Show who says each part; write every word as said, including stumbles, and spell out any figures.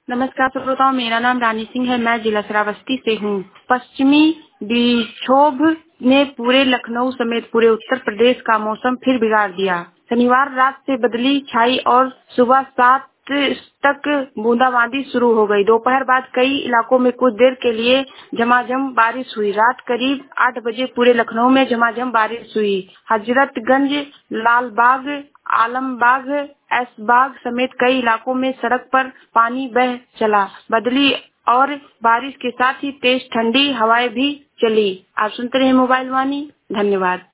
Speaker 1: नमस्कार श्रोताओं, मेरा नाम रानी सिंह है। मैं जिला श्रावस्ती से हूँ। पश्चिमी विक्षोभ ने पूरे लखनऊ समेत पूरे उत्तर प्रदेश का मौसम फिर बिगाड़ दिया। शनिवार रात से बदली छाई और सुबह सात तक बूंदाबांदी शुरू हो गई। दोपहर बाद कई इलाकों में कुछ देर के लिए झमाझम बारिश हुई। रात करीब आठ बजे पूरे लखनऊ में झमाझम बारिश हुई। हजरतगंज, लालबाग, आलमबाग, ऐशबाग समेत कई इलाकों में सड़क पर पानी बह चला। बदली और बारिश के साथ ही तेज ठंडी हवाएं भी चली। आप सुनते रहे मोबाइल वाणी। धन्यवाद।